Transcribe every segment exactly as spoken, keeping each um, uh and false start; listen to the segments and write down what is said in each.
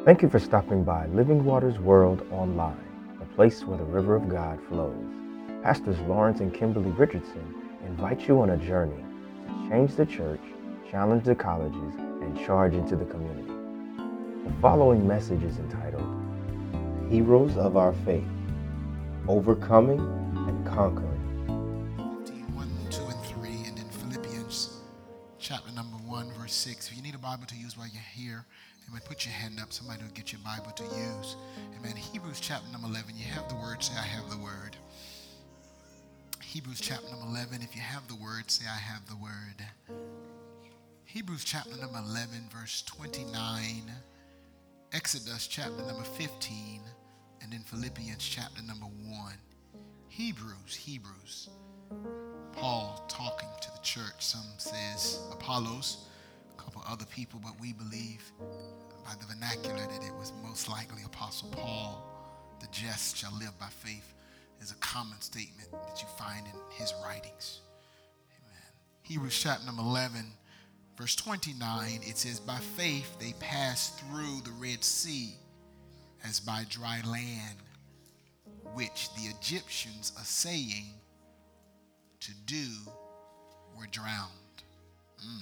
Thank you for stopping by Living Waters World Online, a place where the river of God flows. Pastors Lawrence and Kimberly Richardson invite you on a journey to change the church, challenge the colleges, and charge into the community. The following message is entitled, Heroes of Our Faith, Overcoming and Conquering. one, two, and three, and then Philippians chapter number one, verse six. If you need a Bible to use while you're here, amen, put your hand up. Somebody will get your Bible to use. Amen. Hebrews chapter number eleven. You have the word, say, I have the word. Hebrews chapter number eleven. If you have the word, say, I have the word. Hebrews chapter number eleven, verse twenty-nine. Exodus chapter number fifteen. And then Philippians chapter number one. Hebrews, Hebrews. Paul talking to the church. Some says Apollos, a couple other people, but we believe by the vernacular that it was most likely Apostle Paul. The just shall live by faith is a common statement that you find in his writings. Amen. Hebrews chapter number eleven, verse twenty-nine, it says, by faith they passed through the Red Sea as by dry land, which the Egyptians are saying to do were drowned. Mm.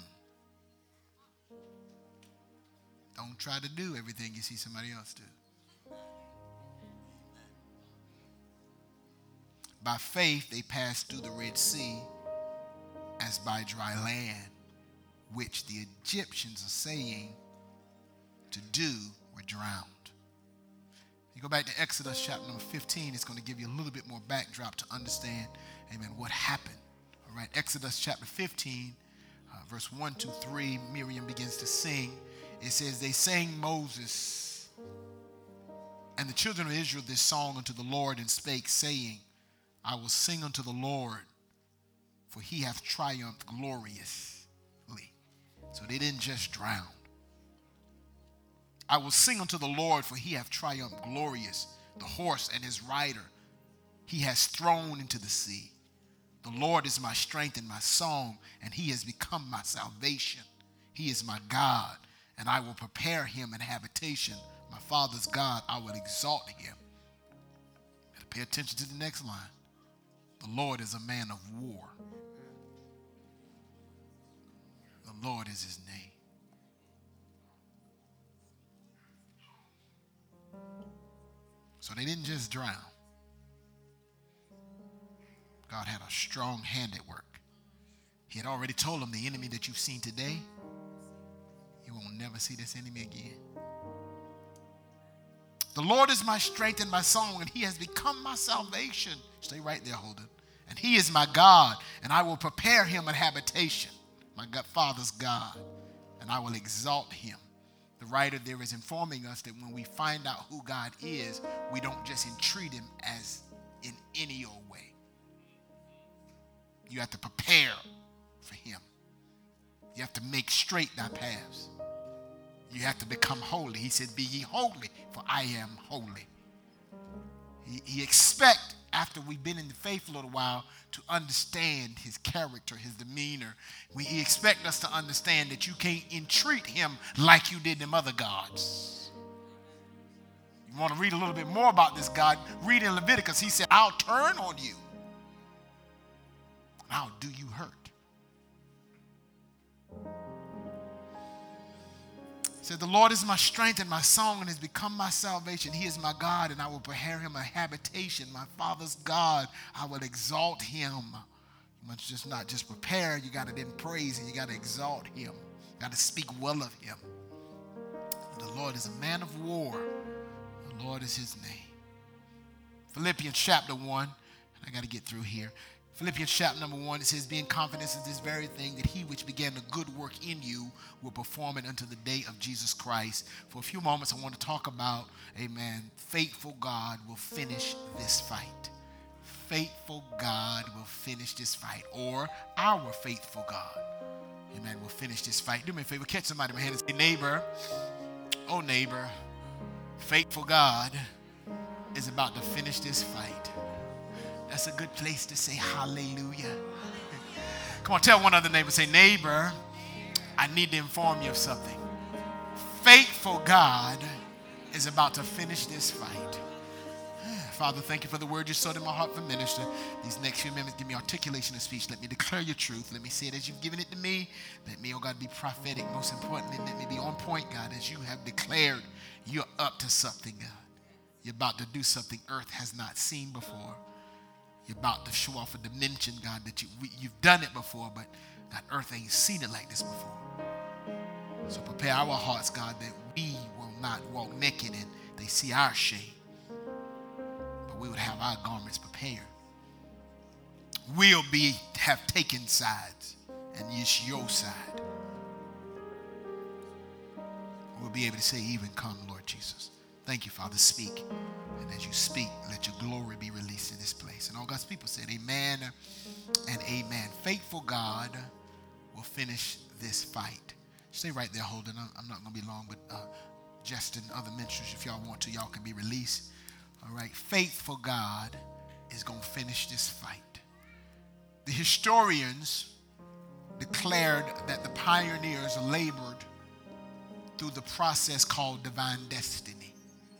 Don't try to do everything you see somebody else do. By faith they passed through the Red Sea as by dry land, which the Egyptians are saying to do were drowned. You go back to Exodus chapter number fifteen, it's going to give you a little bit more backdrop to understand, amen, what happened. All right, Exodus chapter fifteen, uh, verse one, two, three, Miriam begins to sing. It says, they sang Moses and the children of Israel this song unto the Lord, and spake, saying, I will sing unto the Lord, for he hath triumphed gloriously. So they didn't just drown. I will sing unto the Lord, for he hath triumphed glorious. The horse and his rider he has thrown into the sea. The Lord is my strength and my song, and he has become my salvation. He is my God, and I will prepare him an habitation. My father's God, I will exalt him. And pay attention to the next line. The Lord is a man of war. The Lord is his name. So they didn't just drown. God had a strong hand at work. He had already told them, the enemy that you've seen today, you will never see this enemy again. The Lord is my strength and my song, and he has become my salvation. Stay right there, Holden. And he is my God, and I will prepare him a habitation, my God, Father's God, and I will exalt him. The writer there is informing us that when we find out who God is, we don't just entreat him as in any old way. You have to prepare for him. You have to make straight thy paths. You have to become holy. He said, be ye holy, for I am holy. He, he expects, after we've been in the faith a little while, to understand his character, his demeanor. We, he expects us to understand that you can't entreat him like you did them other gods. You want to read a little bit more about this God? Read in Leviticus. He said, I'll turn on you. I'll do you hurt. He said, the Lord is my strength and my song, and has become my salvation. He is my God, and I will prepare him a habitation. My Father's God, I will exalt him. You must just not just prepare. You got to then praise, and you got to exalt him. You got to speak well of him. The Lord is a man of war. The Lord is his name. Philippians chapter one. I got to get through here. Philippians chapter number one, it says, being confident in this very thing, that he which began a good work in you will perform it unto the day of Jesus Christ. For a few moments, I want to talk about, amen, faithful God will finish this fight. Faithful God will finish this fight, or our faithful God, amen, will finish this fight. Do me a favor, catch somebody in my hand and say, neighbor, oh neighbor, faithful God is about to finish this fight. That's a good place to say hallelujah. Come on, tell one other neighbor, say, neighbor, I need to inform you of something. Faithful God is about to finish this fight. Father, thank you for the word you sowed in my heart for minister. These next few minutes, give me articulation of speech. Let me declare your truth. Let me say it as you've given it to me. Let me, oh God, be prophetic. Most importantly, let me be on point, God, as you have declared you're up to something, God. You're about to do something earth has not seen before. You're about to show off a dimension, God, that you, we, you've done it before, but God, earth ain't seen it like this before. So prepare our hearts, God, that we will not walk naked and they see our shame. We would have our garments prepared. We'll be have taken sides, and it's your side. We'll be able to say, even come, Lord Jesus. Thank you, Father. Speak. And as you speak, let your glory be released in this place. And all God's people said, amen and amen. Faithful God will finish this fight. Stay right there, Holden. I'm not going to be long, but uh, Justin, other ministers, if y'all want to, y'all can be released. All right, faithful God is going to finish this fight. The historians declared that the pioneers labored through the process called divine destiny.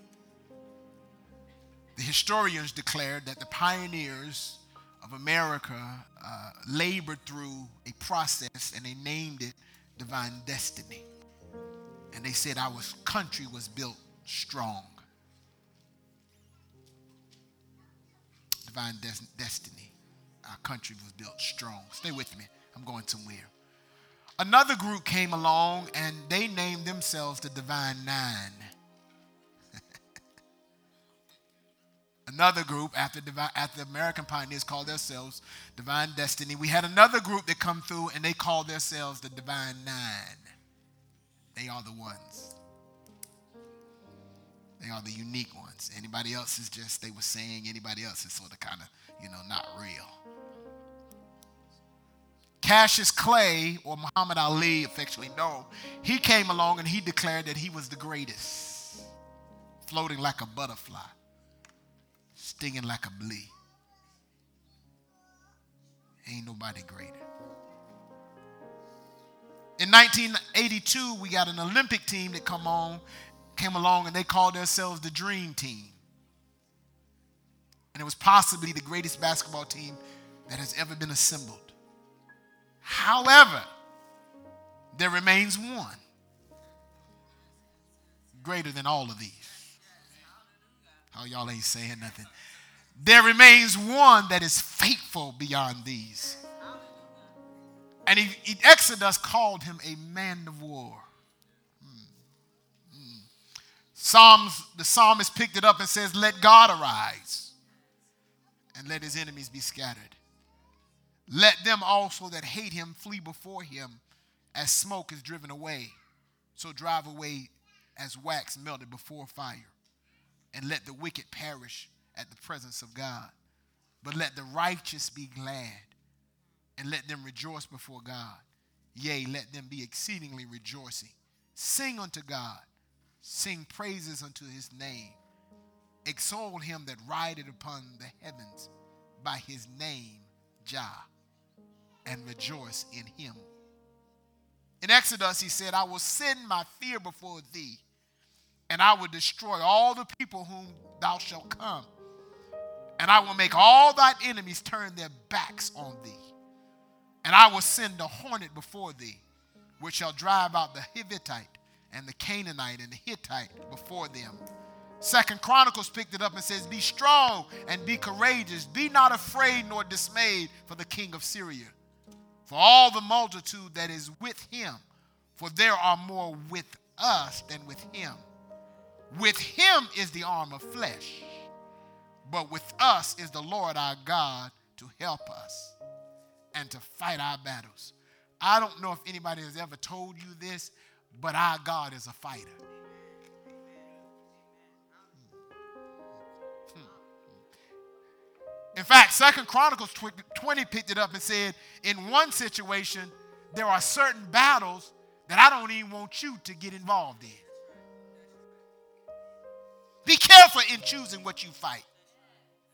The historians declared that the pioneers of America uh, labored through a process, and they named it divine destiny. And they said our country was built strong. Divine des- destiny. Our country was built strong. Stay with me. I'm going somewhere. Another group came along and they named themselves the Divine Nine. Another group after, divine, after the American pioneers called themselves Divine Destiny. We had another group that come through and they called themselves the Divine Nine. They are the ones. They are the unique ones. Anybody else is just, they were saying, anybody else is sort of kind of, you know, not real. Cassius Clay, or Muhammad Ali, affectionately known, he came along and he declared that he was the greatest, floating like a butterfly, stinging like a bee. Ain't nobody greater. In nineteen eighty-two, we got an Olympic team that come on, came along and they called themselves the Dream Team. And it was possibly the greatest basketball team that has ever been assembled. However, there remains one greater than all of these. Oh, y'all ain't saying nothing. There remains one that is faithful beyond these. And he, he, Exodus called him a man of war. Hmm. Hmm. Psalms, the psalmist picked it up and says, let God arise and let his enemies be scattered. Let them also that hate him flee before him as smoke is driven away. So drive away as wax melted before fire. And let the wicked perish at the presence of God. But let the righteous be glad. And let them rejoice before God. Yea, let them be exceedingly rejoicing. Sing unto God. Sing praises unto his name. Exalt him that rideth upon the heavens by his name, Jah. And rejoice in him. In Exodus, he said, I will send my fear before thee, and I will destroy all the people whom thou shalt come. And I will make all thine enemies turn their backs on thee. And I will send a hornet before thee, which shall drive out the Hivite and the Canaanite and the Hittite before them. Second Chronicles picked it up and says, be strong and be courageous. Be not afraid nor dismayed for the king of Syria. For all the multitude that is with him, for there are more with us than with him. With him is the arm of flesh, but with us is the Lord our God to help us and to fight our battles. I don't know if anybody has ever told you this, but our God is a fighter. In fact, Second Chronicles twenty picked it up and said, in one situation, there are certain battles that I don't even want you to get involved in. Be careful in choosing what you fight.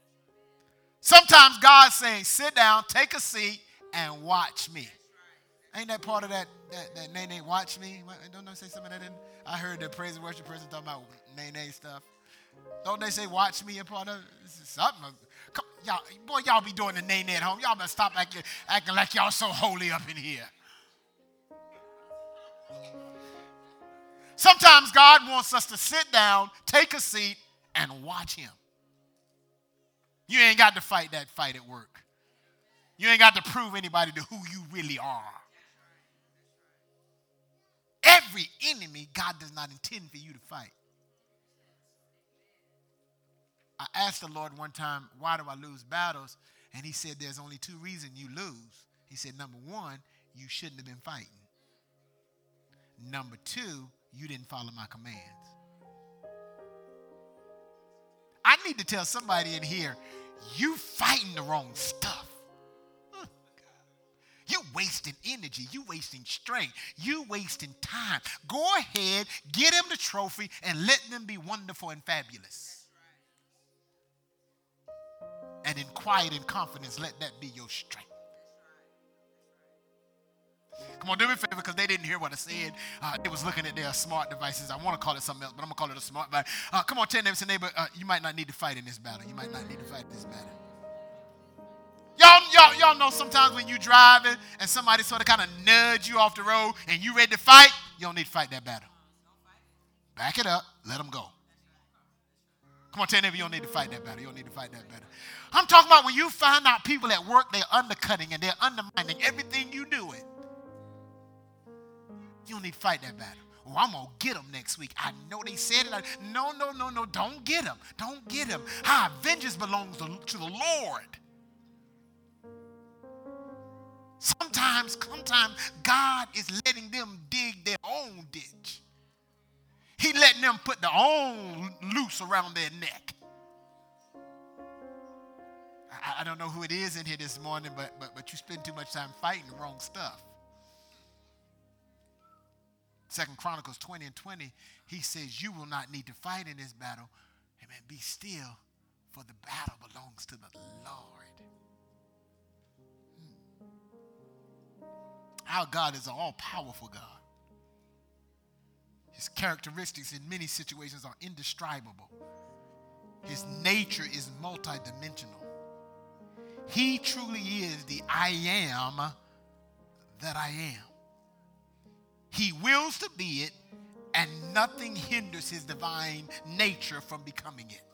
Sometimes God's saying, sit down, take a seat, and watch me. Ain't that part of that, that, that Nay Nay Watch Me? Don't they say something like that? I heard the praise and worship person talking about Nay Nay stuff. Don't they say watch me in part of it? This is something. Come, y'all, boy, y'all be doing the Nay Nay at home. Y'all better stop acting, acting like y'all so holy up in here. Sometimes God wants us to sit down, take a seat, and watch him. You ain't got to fight that fight at work. You ain't got to prove anybody to who you really are. Every enemy God does not intend for you to fight. I asked the Lord one time, why do I lose battles? And he said, there's only two reasons you lose. He said, number one, you shouldn't have been fighting. Number two, you didn't follow my commands. I need to tell somebody in here, you fighting the wrong stuff. You wasting energy. You wasting strength. You wasting time. Go ahead, get them the trophy, and let them be wonderful and fabulous. And in quiet and confidence, let that be your strength. Come on, do me a favor, because they didn't hear what I said. Uh, they was looking at their smart devices. I want to call it something else, but I'm going to call it a smart device. Uh, come on, tell them, neighbor, uh, you might not need to fight in this battle. You might not need to fight in this battle. Y'all, y'all, y'all know sometimes when you driving and somebody sort of kind of nudge you off the road and you ready to fight, you don't need to fight that battle. Back it up. Let them go. Come on, tell them you don't need to fight that battle. You don't need to fight that battle. I'm talking about when you find out people at work, they're undercutting and they're undermining everything you doing. You don't need to fight that battle. Oh, I'm going to get them next week. I know they said it. No, no, no, no. Don't get them. Don't get them. How vengeance belongs to, to the Lord. Sometimes, sometimes God is letting them dig their own ditch. He letting them put their own noose around their neck. I, I don't know who it is in here this morning, but, but, but you spend too much time fighting the wrong stuff. Second Chronicles twenty and twenty, he says, you will not need to fight in this battle. Amen. Be still, for the battle belongs to the Lord. Our God is an all-powerful God. His characteristics in many situations are indescribable. His nature is multidimensional. He truly is the I am that I am. He wills to be it, and nothing hinders his divine nature from becoming it.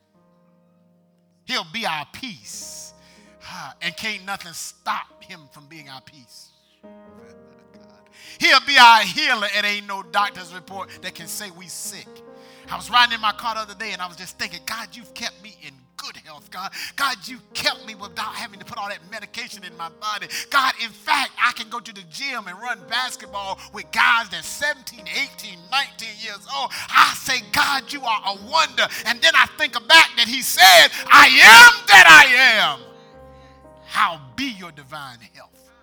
He'll be our peace, and can't nothing stop him from being our peace. He'll be our healer, and ain't no doctor's report that can say we sick. I was riding in my car the other day, and I was just thinking, God, you've kept me in good health, God. God, you kept me without having to put all that medication in my body. God, in fact, I can go to the gym and run basketball with guys that's seventeen, eighteen, nineteen years old. I say, God, you are a wonder. And then I think back that he said, I am that I am. How be your divine health?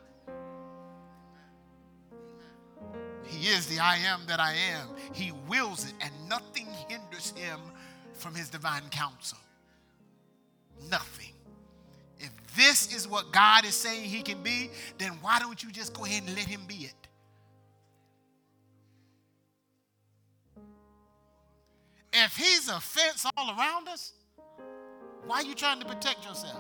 He is the I am that I am. He wills it, and nothing hinders him from his divine counsel. Nothing. If this is what God is saying he can be, then why don't you just go ahead and let him be it? If he's a fence all around us, why are you trying to protect yourself?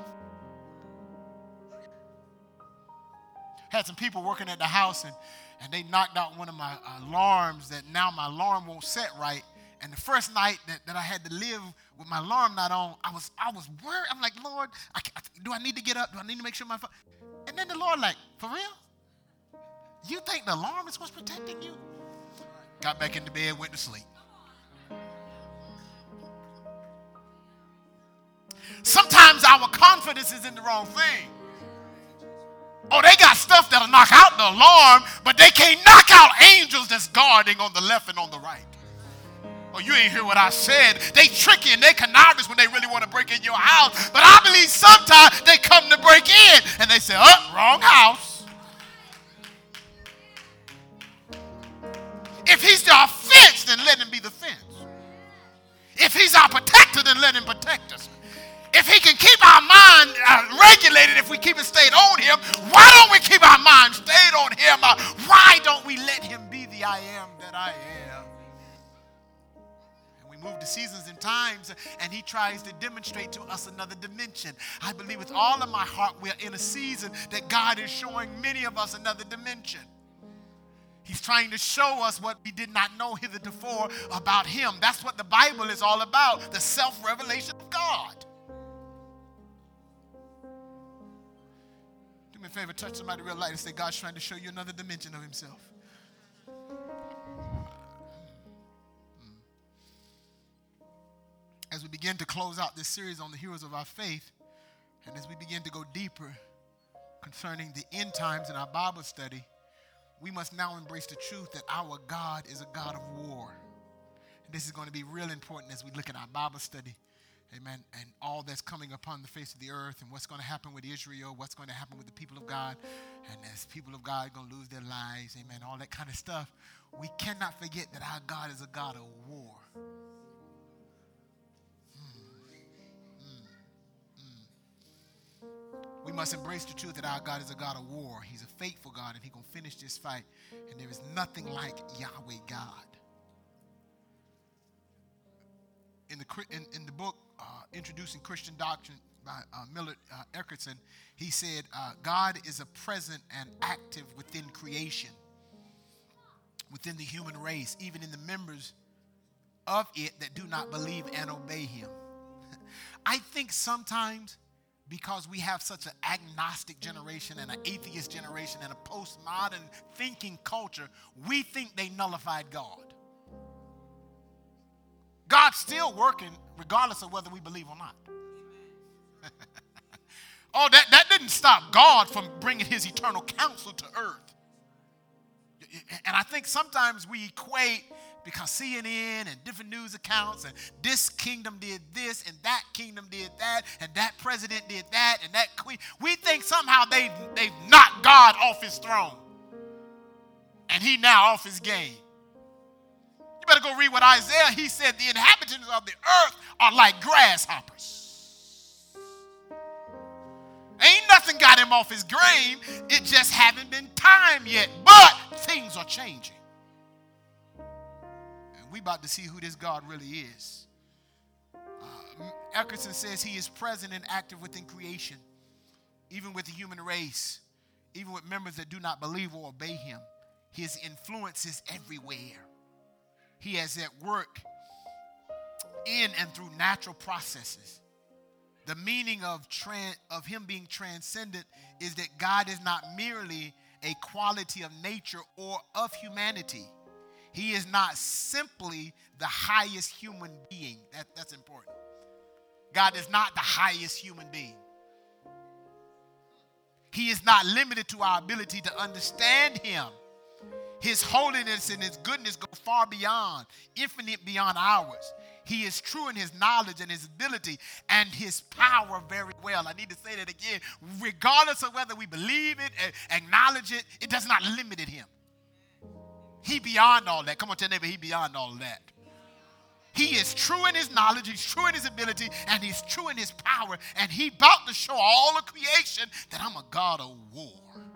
Had some people working at the house, and, and they knocked out one of my alarms that now my alarm won't set right. And the first night that, that I had to live with my alarm not on, I was I was worried. I'm like, Lord, I, do I need to get up? Do I need to make sure my phone? And then the Lord like, for real? You think the alarm is what's protecting you? Got back into bed, went to sleep. Sometimes our confidence is in the wrong thing. Oh, they got stuff that'll knock out the alarm, but they can't knock out angels that's guarding on the left and on the right. Oh, you ain't hear what I said. They tricky and they connivers when they really want to break in your house. But I believe sometimes they come to break in and they say, oh, wrong house. If he's our fence, then let him be the fence. If he's our protector, then let him protect us. If he can keep our mind uh, regulated, motivated if we keep it stayed on him. Why don't we keep our mind stayed on him? Uh, why don't we let him be the I am that I am? And we move to seasons and times, and he tries to demonstrate to us another dimension. I believe with all of my heart we're in a season that God is showing many of us another dimension. He's trying to show us what we did not know hitherto about him. That's what the Bible is all about, the self-revelation of God. Do me a favor, touch somebody real light and say, God's trying to show you another dimension of himself. As we begin to close out this series on the heroes of our faith, and as we begin to go deeper concerning the end times in our Bible study, we must now embrace the truth that our God is a God of war. And this is going to be real important as we look at our Bible study, amen, and all that's coming upon the face of the earth and what's going to happen with Israel, what's going to happen with the people of God, and as people of God are going to lose their lives, amen, all that kind of stuff. We cannot forget that our God is a God of war. We must embrace the truth that our God is a God of war. He's a faithful God, and he's going to finish this fight. And there is nothing like Yahweh God. In the, in, in the book, uh, Introducing Christian Doctrine by uh, Millard uh, Eckerson, he said, uh, God is a present and active within creation, within the human race, even in the members of it that do not believe and obey him. I think sometimes, because we have such an agnostic generation and an atheist generation and a postmodern thinking culture, we think they nullified God. God's still working regardless of whether we believe or not. oh, that, that didn't stop God from bringing his eternal counsel to earth. And I think sometimes we equate, because C N N and different news accounts, and this kingdom did this, and that kingdom did that, and that president did that, and that queen. We think somehow they've, they've knocked God off his throne. And he now off his game. You better go read what Isaiah, he said, the inhabitants of the earth are like grasshoppers. Ain't nothing got him off his game. It just haven't been time yet. But things are changing. We about to see who this God really is. Uh, Eckerson says he is present and active within creation, even with the human race, even with members that do not believe or obey him. His influence is everywhere. He is at work in and through natural processes. The meaning of, tran- of him being transcendent is that God is not merely a quality of nature or of humanity. He is not simply the highest human being. That, that's important. God is not the highest human being. He is not limited to our ability to understand him. His holiness and his goodness go far beyond, infinite beyond ours. He is true in his knowledge and his ability and his power very well. I need to say that again. Regardless of whether we believe it, acknowledge it, it does not limit him. He beyond all that. Come on, tell your neighbor, he beyond all that. He is true in his knowledge, he's true in his ability, and he's true in his power. And he about to show all of creation that I'm a God of war.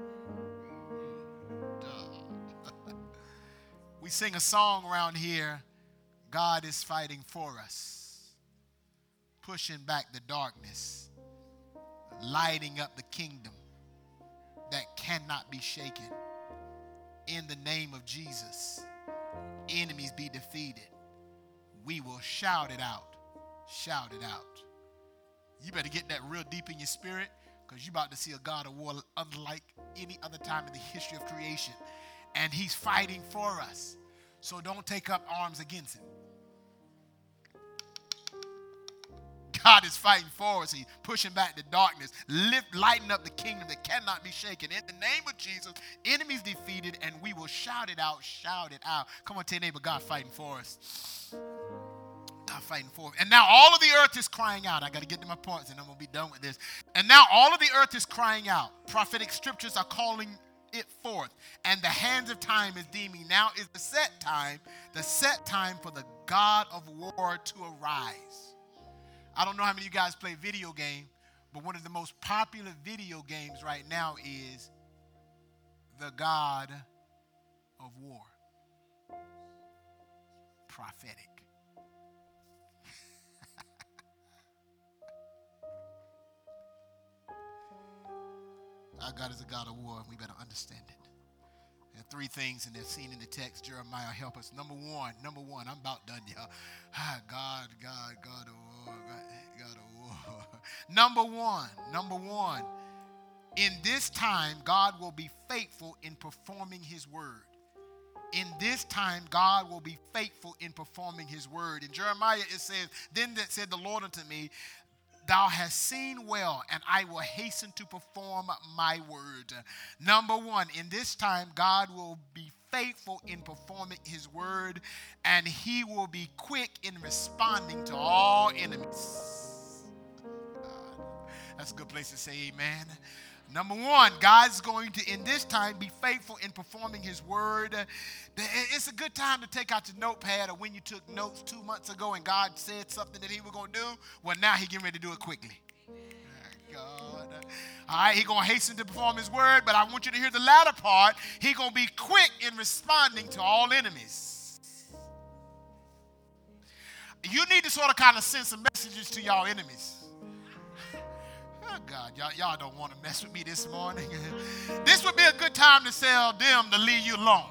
We sing a song around here, God is fighting for us, pushing back the darkness, lighting up the kingdom that cannot be shaken. In the name of Jesus, enemies be defeated. We will shout it out. Shout it out. You better get that real deep in your spirit, because you're about to see a God of war unlike any other time in the history of creation. And he's fighting for us. So don't take up arms against him. God is fighting for us. He's pushing back the darkness, lift, lighting up the kingdom that cannot be shaken. In the name of Jesus, enemies defeated, and we will shout it out, shout it out. Come on, tell your neighbor, God fighting for us. God fighting for us. And now all of the earth is crying out. I got to get to my points, and I'm going to be done with this. And now all of the earth is crying out. Prophetic scriptures are calling it forth. And the hands of time is deeming now is the set time, the set time for the God of war to arise. I don't know how many of you guys play video game, But one of the most popular video games right now is the God of War. Prophetic. Our God is a God of war, and we better understand it. There are three things, and they're seen in the text. Jeremiah, help us. Number one, number one, I'm about done, y'all. Ah, God, God, God of war, God, God of war. Number one, number one, in this time, God will be faithful in performing his word. In this time, God will be faithful in performing his word. In Jeremiah, it says, then that said the Lord unto me, thou hast seen well, and I will hasten to perform my word. Number one, in this time, God will be faithful in performing his word, and he will be quick in responding to all enemies. Uh, that's a good place to say amen. Number one, God's going to, in this time, be faithful in performing his word. It's a good time to take out your notepad, or when you took notes two months ago and God said something that he was going to do, well, now he's getting ready to do it quickly. God. All right, he's going to hasten to perform his word, but I want you to hear the latter part. He's going to be quick in responding to all enemies. You need to sort of kind of send some messages to y'all enemies. Oh God, y'all, y'all don't want to mess with me this morning. This would be a good time to tell them to leave you alone.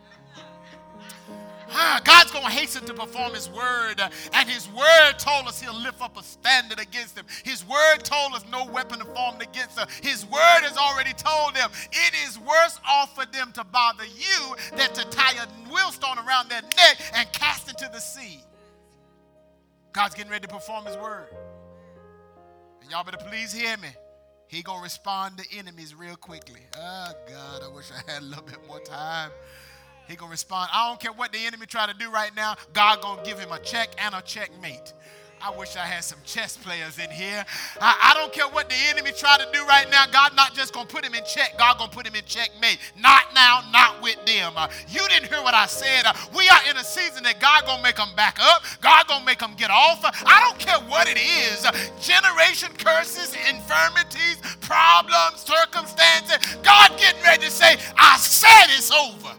Ah, God's going to hasten to perform his word, and his word told us he'll lift up a standard against them. His word told us no weapon formed against us. His word has already told them it is worse off for them to bother you than to tie a millstone around their neck and cast into the sea. God's getting ready to perform his word. And y'all better please hear me. He going to respond to enemies real quickly. Oh, God, I wish I had a little bit more time. He going to respond. I don't care what the enemy try to do right now. God going to give him a check and a checkmate. I wish I had some chess players in here. I, I don't care what the enemy try to do right now. God not just going to put him in check. God going to put him in checkmate. Not now, not with them. Uh, you didn't hear what I said. Uh, we are in a season that God going to make them back up. God going to make them get off. Uh, I don't care what it is. Uh, generation curses, infirmities, problems, circumstances. God getting ready to say, I said it's over.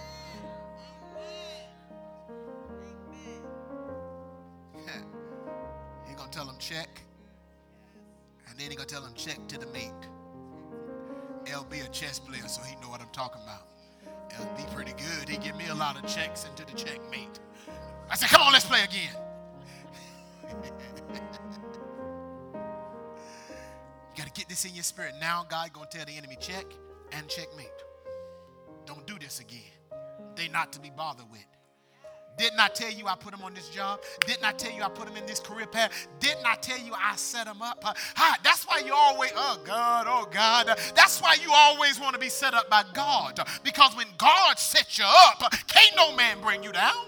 Tell him check, and then he gonna tell him check to the mate. L B a chess player, so he know what I'm talking about. L B pretty good. He give me a lot of checks into the checkmate. I said, come on, let's play again. You gotta get this in your spirit. Now God gonna tell the enemy check and checkmate. Don't do this again. They not to be bothered with. Didn't I tell you I put him on this job? Didn't I tell you I put him in this career path? Didn't I tell you I set him up? Uh, hi, that's why you always, oh God, oh God. Uh, that's why you always want to be set up by God. Uh, because when God sets you up, uh, can't no man bring you down.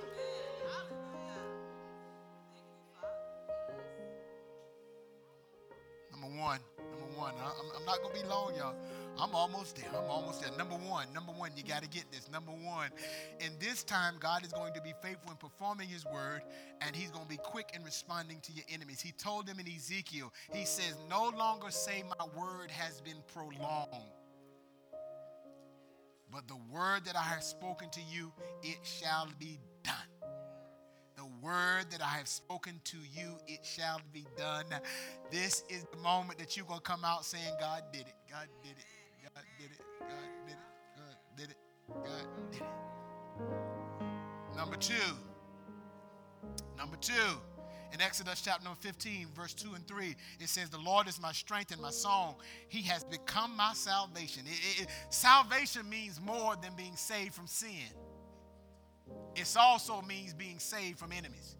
Number one, number one. I, I'm, I'm not going to be long, y'all. I'm almost there. I'm almost there. Number one, number one, you got to get this. Number one, in this time, God is going to be faithful in performing his word, and he's going to be quick in responding to your enemies. He told them in Ezekiel, he says, no longer say my word has been prolonged, but the word that I have spoken to you, it shall be done. The word that I have spoken to you, it shall be done. This is the moment that you're going to come out saying, God did it. God did it. God did it. God did it. God did it. God did it. Number two. Number two. In Exodus chapter number fifteen, verse two and three, it says, the Lord is my strength and my song. He has become my salvation. It, it, it, salvation means more than being saved from sin. It also means being saved from enemies.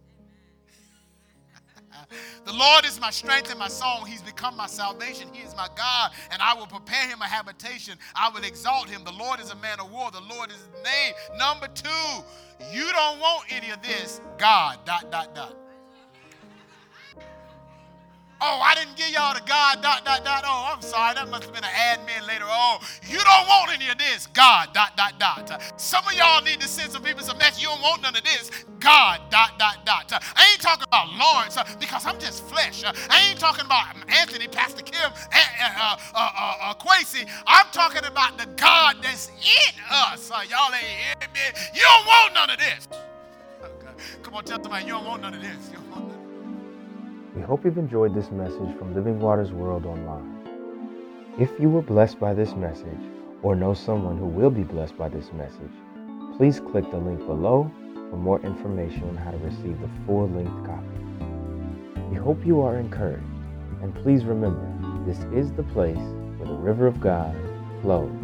The Lord is my strength and my song. He's become my salvation. He is my God, and I will prepare him a habitation. I will exalt him. The Lord is a man of war. The Lord is his name. Number two, you don't want any of this. God, dot, dot, dot. Oh, I didn't give y'all the God, dot, dot, dot. Oh, I'm sorry. That must have been an admin later. Oh, you don't want any of this. God, dot, dot, dot. Some of y'all need to send some people some message. You don't want none of this. God, dot, dot, dot. I ain't talking about Lawrence. uh, because I'm just flesh. Uh, I ain't talking about Anthony, Pastor Kim, and uh, uh, uh, uh, Quasi. I'm talking about the God that's in us. Uh, y'all ain't hearing me. You don't want none of this. Okay. Come on, tell somebody you don't want none of this. You don't want none of this. We hope you've enjoyed this message from Living Waters World Online. If you were blessed by this message, or know someone who will be blessed by this message, please click the link below for more information on how to receive the full-length copy. We hope you are encouraged, and please remember, this is the place where the river of God flows.